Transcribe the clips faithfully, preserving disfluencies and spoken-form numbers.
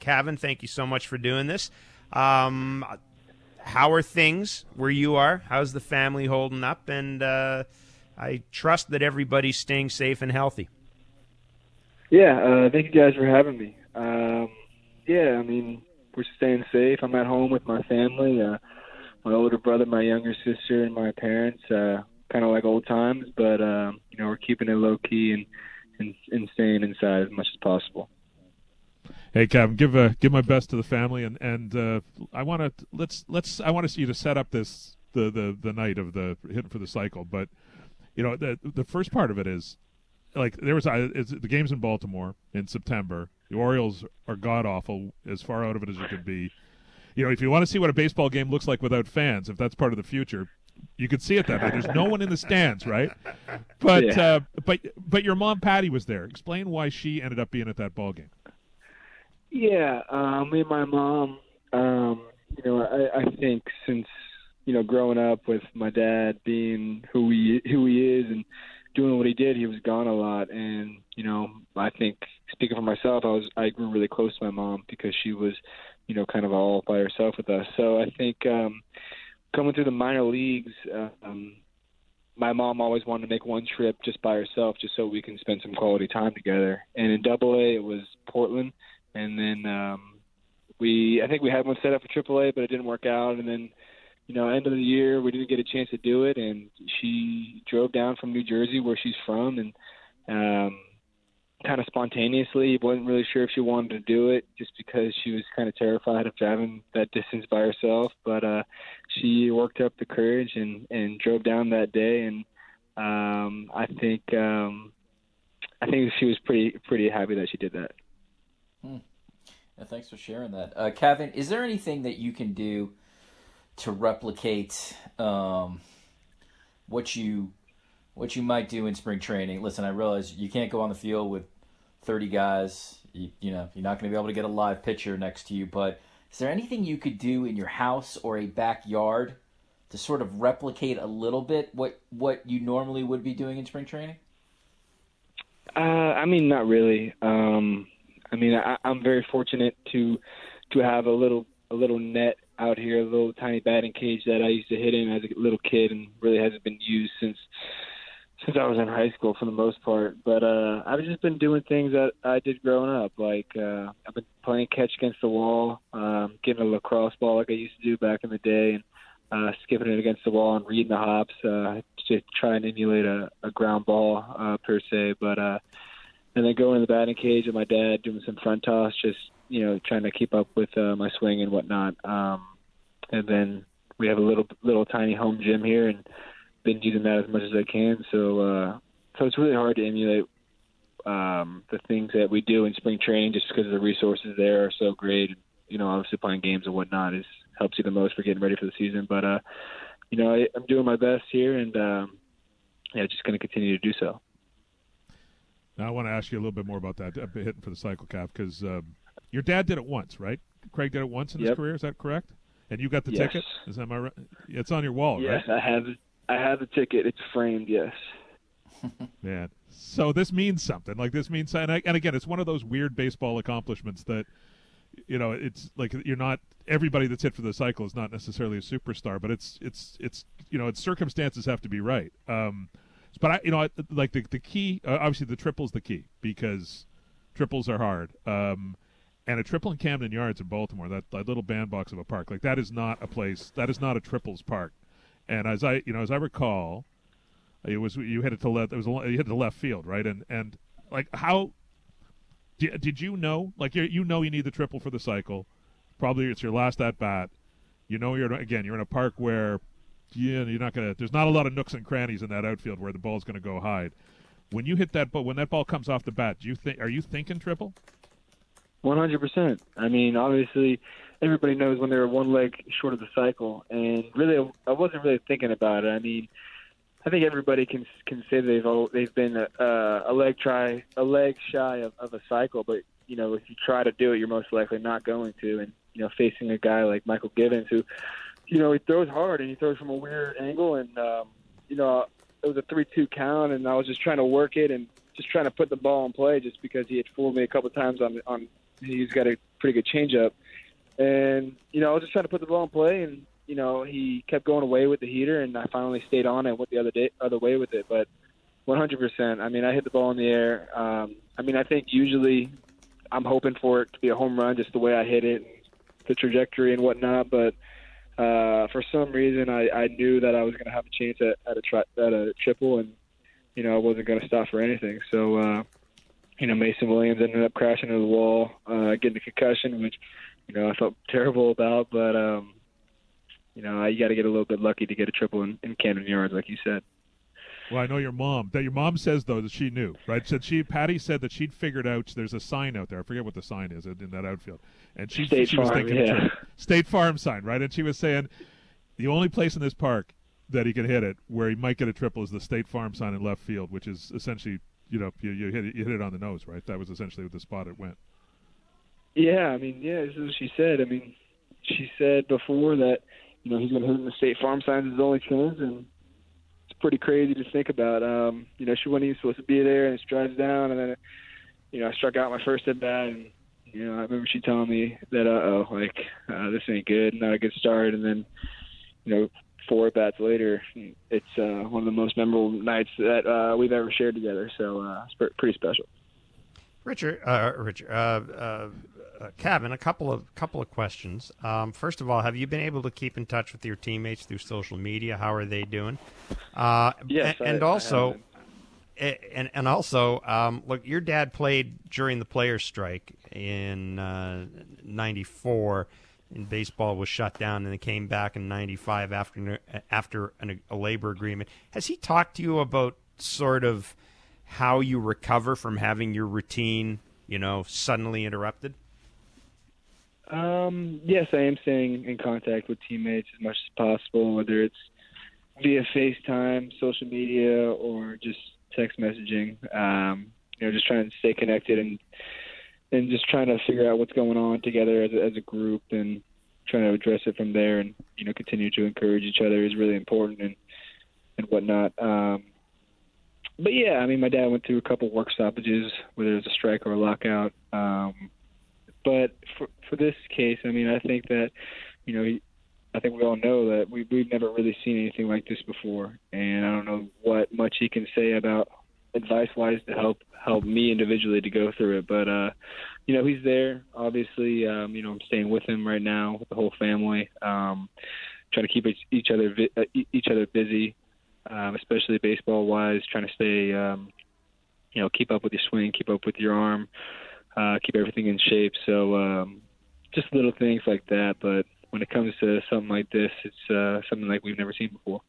Cavan, thank you so much for doing this. Um, how are things where you are? How's the family holding up? And uh, I trust that everybody's staying safe and healthy. Yeah, uh, thank you guys for having me. Um, yeah, I mean, we're staying safe. I'm at home with my family, uh, my older brother, my younger sister, and my parents, uh, kind of like old times, but, um, you know, we're keeping it low-key and, and, and staying inside as much as possible. Hey, Kevin, give uh, give my best to the family, and and uh, I want to let's let's I want to see you to set up this the, the, the night of the Hitting for the Cycle. But you know, the the first part of it is like there was uh, it's, the game's in Baltimore in September. The Orioles are god awful, as far out of it as you could be. You know, if you want to see what a baseball game looks like without fans, if that's part of the future, you could see it that way. There's no one in the stands, right? But yeah. uh, but but your mom Patty was there. Explain why she ended up being at that ball game. Yeah, um, me and my mom, um, you know, I, I think since, you know, growing up with my dad being who he, who he is and doing what he did, he was gone a lot. And, you know, I think speaking for myself, I was, I grew really close to my mom because she was, you know, kind of all by herself with us. So I think um, coming through the minor leagues, uh, um, my mom always wanted to make one trip just by herself just so we can spend some quality time together. And in Double A, it was Portland. And then um, we, I think we had one set up for Triple A, but it didn't work out. And then, you know, end of the year, we didn't get a chance to do it. And she drove down from New Jersey, where she's from, and um, kind of spontaneously, wasn't really sure if she wanted to do it, just because she was kind of terrified of driving that distance by herself. But uh, she worked up the courage and, and drove down that day. And um, I think um, I think she was pretty pretty happy that she did that. Hmm. Yeah, thanks for sharing that. Uh, Kevin, is there anything that you can do to replicate um, what you what you might do in spring training? Listen, I realize you can't go on the field with thirty guys. You, you know, you're not going to be able to get a live pitcher next to you. But is there anything you could do in your house or a backyard to sort of replicate a little bit what what you normally would be doing in spring training? Uh, I mean, not really. Um, I mean, I, I'm very fortunate to to have a little a little net out here, a little tiny batting cage that I used to hit in as a little kid, and really hasn't been used since since I was in high school for the most part. But uh, I've just been doing things that I did growing up, like uh, I've been playing catch against the wall, um, getting a lacrosse ball like I used to do back in the day, and uh, skipping it against the wall and reading the hops uh, to try and emulate a, a ground ball uh, per se, but. Uh, And then going in the batting cage with my dad, doing some front toss, just, you know, trying to keep up with uh, my swing and whatnot. Um, and then we have a little little tiny home gym here, and been using that as much as I can. So uh, so it's really hard to emulate um, the things that we do in spring training just because the resources there are so great. You know, obviously playing games and whatnot is helps you the most for getting ready for the season. But, uh, you know, I, I'm doing my best here, and, um, yeah, just going to continue to do so. Now, I want to ask you a little bit more about that, Hitting for the Cycle, Cap, because um, your dad did it once, right? Craig did it once in his yep. career, is that correct? And you got the yes. ticket? Is that my right? It's on your wall, yes, right? Yes, I have I have the ticket. It's framed, yes. Man, so this means something. Like, this means, and, I, and again, it's one of those weird baseball accomplishments that, you know, it's like you're not, everybody that's hit for the cycle is not necessarily a superstar, but it's, it's, it's you know, its circumstances have to be right. Um But, I, you know, like the the key, uh, obviously the triple's the key because triples are hard. Um, and a triple in Camden Yards in Baltimore, that, that little bandbox of a park, like that is not a place, that is not a triples park. And as I, you know, as I recall, it was, you hit it to left, it was, you hit it to left field, right? And, and like how, did, did you know, like you you know you need the triple for the cycle. Probably it's your last at bat. You know, you're, again, you're in a park where, yeah, you're not gonna. There's not a lot of nooks and crannies in that outfield where the ball's gonna go hide. When you hit that ball, when that ball comes off the bat, do you think? Are you thinking triple? One hundred percent. I mean, obviously, everybody knows when they're one leg short of the cycle, and really, I wasn't really thinking about it. I mean, I think everybody can can say they've all, they've been a, a leg try a leg shy of, of a cycle, but you know, if you try to do it, you're most likely not going to. And you know, facing a guy like Michael Givens, who you know, he throws hard and he throws from a weird angle. And, um, you know, it was a three two count, and I was just trying to work it and just trying to put the ball in play just because he had fooled me a couple of times on, on he's got a pretty good changeup. And, you know, I was just trying to put the ball in play, and, you know, he kept going away with the heater, and I finally stayed on it and went the other day, other way with it. But one hundred percent, I mean, I hit the ball in the air. Um, I mean, I think usually I'm hoping for it to be a home run just the way I hit it, the trajectory and whatnot. But uh, for some reason, I, I knew that I was going to have a chance at, at, a tri- at a triple, and, you know, I wasn't going to stop for anything. So, uh, you know, Mason Williams ended up crashing into the wall, uh, getting a concussion, which – you know, I felt terrible about, but, um, you know, you got to get a little bit lucky to get a triple in, in Camden Yards, like you said. Well, I know your mom. That your mom says, though, that she knew, right? Said she, Patty said that she'd figured out there's a sign out there. I forget what the sign is in that outfield. And she, State she Farm, was thinking yeah. State Farm sign, right? And she was saying the only place in this park that he can hit it where he might get a triple is the State Farm sign in left field, which is essentially, you know, you, you, hit, it, you hit it on the nose, right? That was essentially the spot it went. Yeah, I mean, yeah, this is what she said. I mean, she said before that, you know, he's going to hit in the State Farm signs his only chance, and it's pretty crazy to think about. Um, you know, she wasn't even supposed to be there, and it drives down, and then, you know, I struck out my first at bat, and, you know, I remember she telling me that, uh-oh, like, uh, this ain't good, not a good start, and then, you know, four at bats later, it's uh, one of the most memorable nights that uh, we've ever shared together, so uh, it's pretty special. Richard, uh, Richard, uh, uh, uh, Kevin, a couple of couple of questions. Um, first of all, have you been able to keep in touch with your teammates through social media? How are they doing? Uh, yes, and, and I, also, I and and also, um, look, your dad played during the players' strike in uh, ninety-four, and baseball was shut down, and they came back in ninety-five after after an, a labor agreement. Has he talked to you about sort of how you recover from having your routine, you know, suddenly interrupted? Um, yes, I am staying in contact with teammates as much as possible, whether it's via FaceTime, social media, or just text messaging. Um, you know, just trying to stay connected and and just trying to figure out what's going on together as a, as a group, and trying to address it from there, and, you know, continue to encourage each other is really important, and and whatnot. Um, But, yeah, I mean, my dad went through a couple work stoppages, whether it was a strike or a lockout. Um, but for for this case, I mean, I think that, you know, he, I think we all know that we, we've never really seen anything like this before. And I don't know what much he can say about advice-wise to help help me individually to go through it. But, uh, you know, he's there. Obviously, um, you know, I'm staying with him right now with the whole family, um, trying to keep each, each other vi- uh, each other busy. Um, especially baseball-wise, trying to stay, um, you know, keep up with your swing, keep up with your arm, uh, keep everything in shape. So um, just little things like that. But when it comes to something like this, it's uh, something like we've never seen before.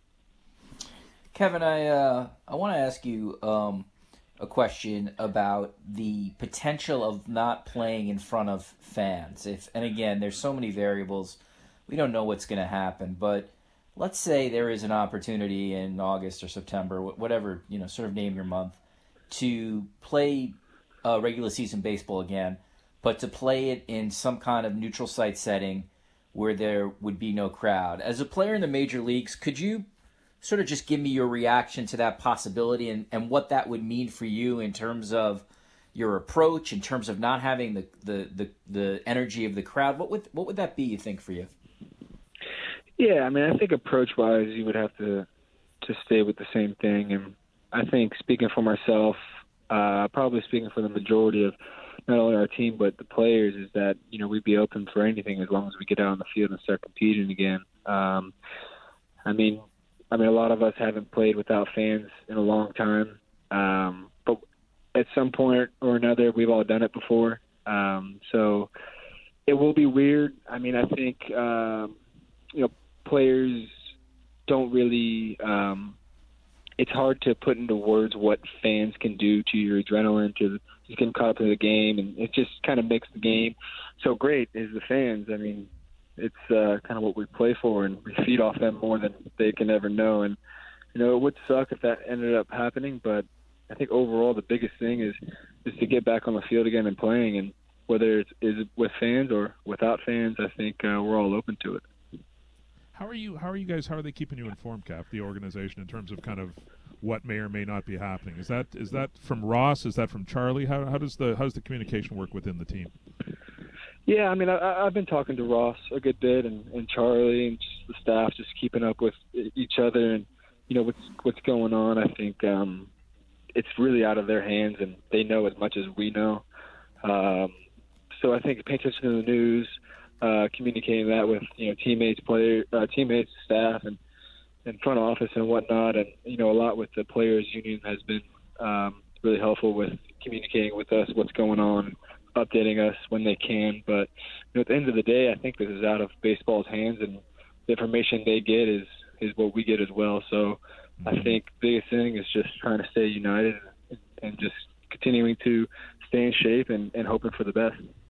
Kevin, I uh, I want to ask you um, a question about the potential of not playing in front of fans. If and again, there's so many variables. We don't know what's going to happen, but let's say there is an opportunity in August or September, whatever, you know, sort of name your month, to play uh, regular season baseball again, but to play it in some kind of neutral site setting where there would be no crowd. As a player in the major leagues, could you sort of just give me your reaction to that possibility, and, and what that would mean for you in terms of your approach, in terms of not having the, the, the, the energy of the crowd? What would what would that be, you think, for you? Yeah, I mean, I think approach-wise, you would have to to stay with the same thing. And I think speaking for myself, uh, probably speaking for the majority of not only our team but the players, is that, you know, we'd be open for anything as long as we get out on the field and start competing again. Um, I mean, I mean, a lot of us haven't played without fans in a long time, um, but at some point or another, we've all done it before. Um, so it will be weird. I mean, I think um, you know, players don't really um, – it's hard to put into words what fans can do to your adrenaline, to just getting caught up in the game, and it just kind of makes the game so great is the fans. I mean, it's uh, kind of what we play for, and we feed off them more than they can ever know. And, you know, it would suck if that ended up happening, but I think overall the biggest thing is, is to get back on the field again and playing, and whether it's is with fans or without fans, I think uh, we're all open to it. How are you? How are you guys? How are they keeping you informed, Cap? The organization, in terms of kind of what may or may not be happening. Is that is that from Ross? Is that from Charlie? How how does the how does the communication work within the team? Yeah, I mean, I, I've been talking to Ross a good bit, and, and Charlie, and just the staff, just keeping up with each other, and you know what's what's going on. I think um, it's really out of their hands, and they know as much as we know. Um, so I think pay attention to the news, uh, communicating that with you know teammates, player, uh, teammates, staff, and and front office and whatnot, and you know a lot with the players' union has been um, really helpful with communicating with us what's going on, updating us when they can. But you know, at the end of the day, I think this is out of baseball's hands, and the information they get is is what we get as well. So I think the biggest thing is just trying to stay united and, and just continuing to stay in shape and, and hoping for the best.